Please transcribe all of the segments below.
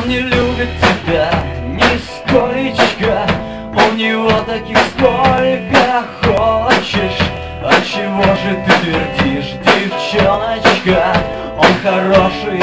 Он не любит тебя нисколечко, у него таких сколько хочешь. А чего же ты твердишь, девчоночка? Он хороший,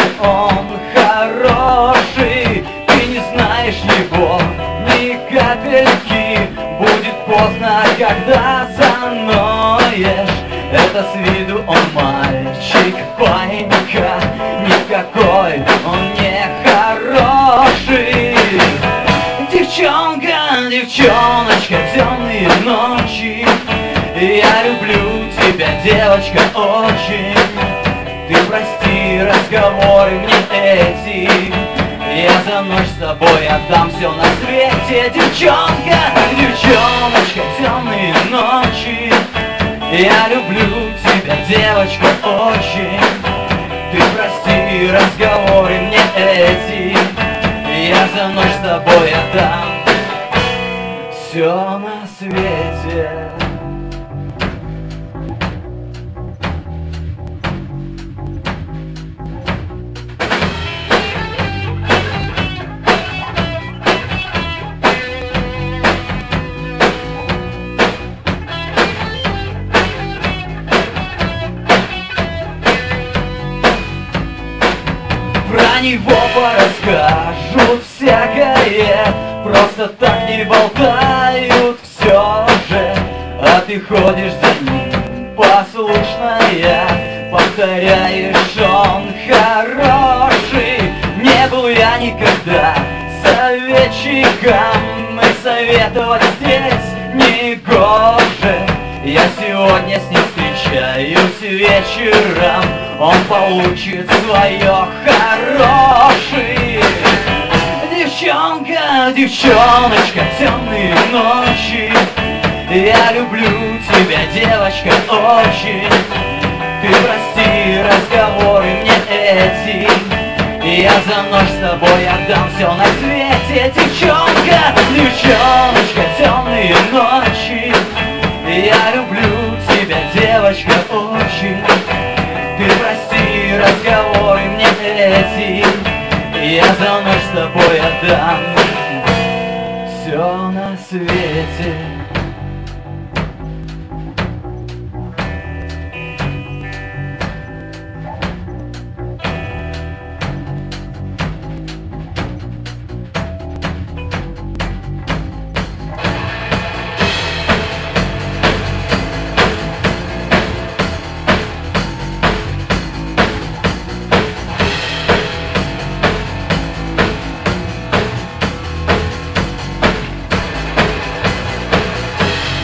ты не знаешь его ни капельки. Будет поздно, когда заноешь. Это с виду он мальчик, паника, никакой он не хороший. Девчонка, девчоночка, темные ночи, я люблю тебя, девочка, очень. Ты прости разговоры мне эти, я за ночь с тобой отдам все на свете. Девчонка, девчоночка, темные ночи, я люблю тебя, девочка, очень. Ты прости разговоры мне эти, я за ночь с тобой отдам все на свете. Про него порасскажут всякое, просто так не болтают все же. А ты ходишь за ним послушная, повторяешь, он хороший. Не был я никогда советчиком, и советовать здесь не гоже. Я сегодня с ним встречаюсь вечером, он получит свое хороший. Девчонка, девчоночка, темные ночи, я люблю тебя, девочка, очень. Ты прости разговоры мне эти, я за ночь с тобой отдам все на свете. Девчонка, девчоночка, темные ночи, я люблю тебя, девочка, очень. Ты прости разговоры мне эти, я за ночь с тобой отдам все на свете.